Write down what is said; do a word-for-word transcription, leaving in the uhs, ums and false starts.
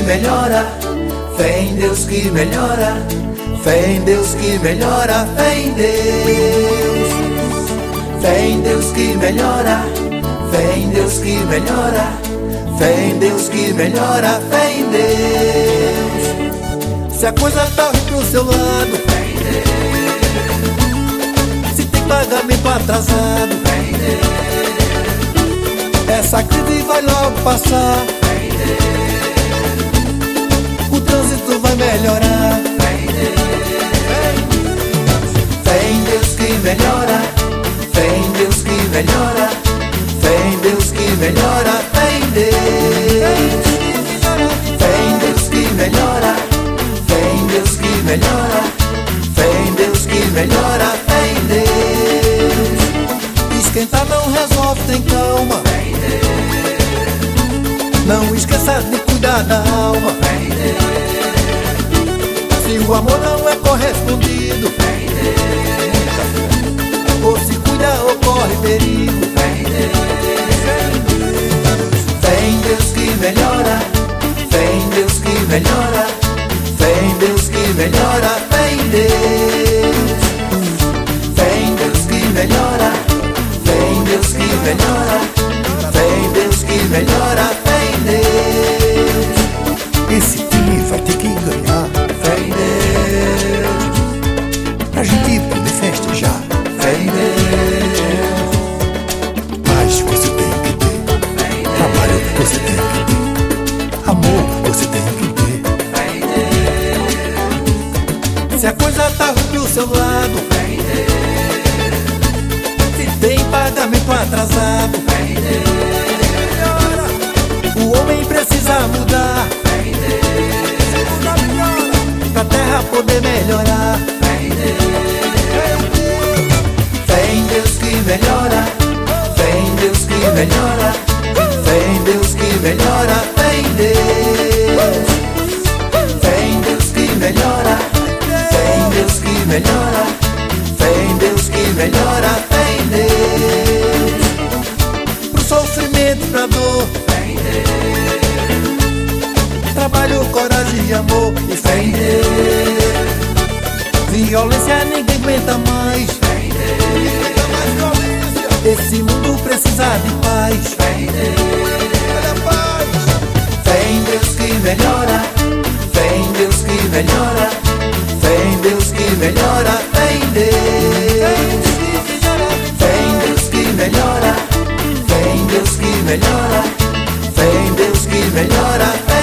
melhora, fé em Deus que melhora, fé em Deus que melhora, fé em Deus. Fé em Deus que melhora, fé em Deus que melhora, fé em Deus que melhora, fé em Deus. Se a coisa tá ruim pro seu lado, fé em Deus. Se tem pagamento atrasado, fé em Deus. Essa crise vai logo passar, fé em Deus. O trânsito vai melhorar, fé em Deus. Fé em Deus que melhora, fé em Deus que melhora, fé em Deus que melhora, fé em Deus. Fé em Deus que melhora, fé em Deus que melhora, fé em Deus que melhora, fé em Deus. Esquentar não resolve, tem calma, fé em Deus. Não esqueça de cuidar da alma, fé em Deus. Se o amor não é correspondido, fé em Deus. Ou se cuida ou corre perigo, fé em Deus. Fé em Deus que melhora, fé em Deus que melhora, fé em Deus que melhora, fé em Deus. Fé em Deus que melhora, fé em Deus que melhora, fé em Deus que melhora, fé em Deus. Esse time vai ter que ganhar, Fé em Deus, pra gente poder festejar. fé em Deus, Mas você tem que ter trabalho, você tem que ter amor, você tem que ter. fé em Deus. Se a coisa tá ruim pro seu lado, fé em Deus. Se tem pagamento atrasado, fé em Deus. O homem precisa mudar, fé em Deus. Pra terra poder melhorar, fé em Deus. Fé em Deus que melhora, fé em Deus que melhora, fé em Deus que melhora, fé em Deus. Fé em Deus que melhora, fé em Deus que melhora, fé em Deus que melhora, fé em Deus. Pro sofrimento, pra dor, fé em Deus. Trabalho, coragem e amor e fé em Deus. Violência ninguém aguenta mais, fé em Deus. Esse mundo precisa de paz, fé em Deus. Fé em Deus que melhora, fé em Deus que melhora, fé em Deus que melhora, fé em Deus. Fé em Deus que melhora, fé em Deus que melhora, fé em Deus que melhora, fé